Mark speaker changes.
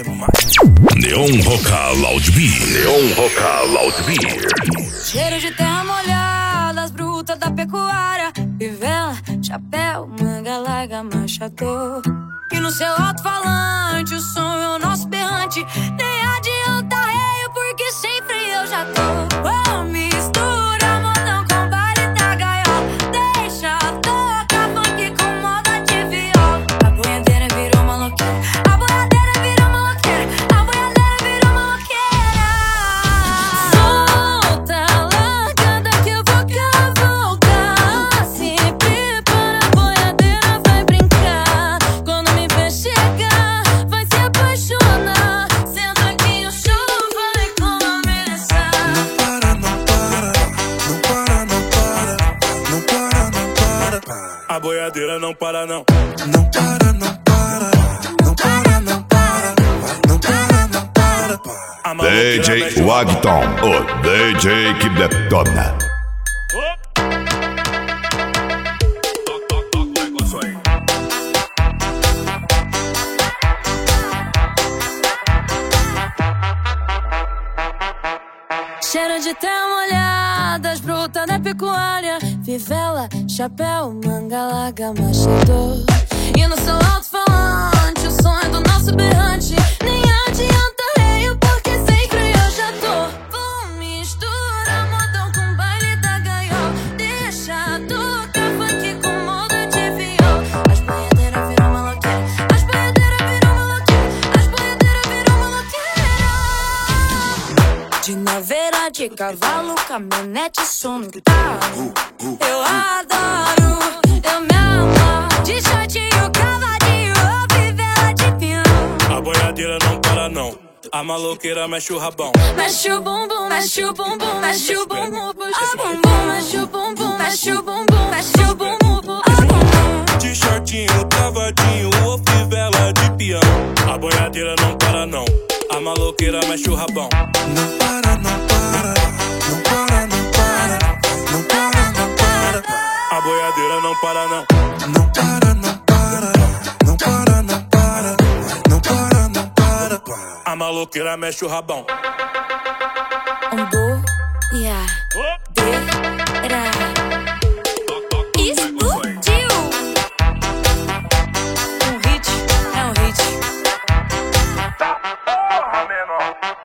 Speaker 1: Neon Roca Loud Beer. Neon Roca Loud Beer.
Speaker 2: Cheiro de terra molhada, as brutas da pecuária, fivela, chapéu, manga larga, machador. E no seu alto-falante, o som é o nosso berrante. Nem adianta reio, porque sempre eu já tô. Oh, mistura modão com baile da gaiola. Deixa tocar funk com moda de viola. A boiadeira virou maloqueira, a boiadeira virou maloqueira, a boiadeira virou maloqueira. Solta a largada que eu vou cavalgar. Se prepara, a boiadeira vai brincar. Quando me ver chegar, vai se apaixonar. Senta aqui, o show vai começar.
Speaker 3: Não para, não para, não para, não para, não para, não para.
Speaker 4: A boiadeira não para não.
Speaker 3: Não para, não para, não para, não para, não para, não para.
Speaker 4: A maloqueira
Speaker 1: DJ
Speaker 4: mexe o
Speaker 1: Wagton, o DJ que detona.
Speaker 4: Toca o negócio aí.
Speaker 2: Cheiro de terra molhada, as brutas da pecuária, fivela, chapéu, manga larga, machador. E no seu alto-falante, o som é do nosso berrante. Nem adianta reio, porque sempre eu já tô. Vou misturar modão com baile da gaiola. Deixa tocar funk com moda de viola. As boiadeiras viram maloqueira, as boiadeiras viram maloqueira, as boiadeiras viram maloqueira. De naveira, de cavalo, caminhonete, som no carro. Eu adoro, eu me amo. De shortinho, cavadinho, ou fivela de peão.
Speaker 4: A boiadeira não para não. A maloqueira mexe o rabão.
Speaker 2: Mexe o bumbum, mexe o bumbum, mexe o bumbum, puxa o bumbum. Mexe o bumbum, mexe o bumbum, mexe o bumbum, puxa o bumbum.
Speaker 4: De shortinho, cavadinho ou fivela de peão. A boiadeira não para não. A maloqueira mexe o rabão.
Speaker 3: Não para, não para, não para, não para, não para, não para.
Speaker 4: A boiadeira não para não.
Speaker 3: Não para, não para, não para, não para, não para, não para.
Speaker 4: A maloqueira mexe o rabão.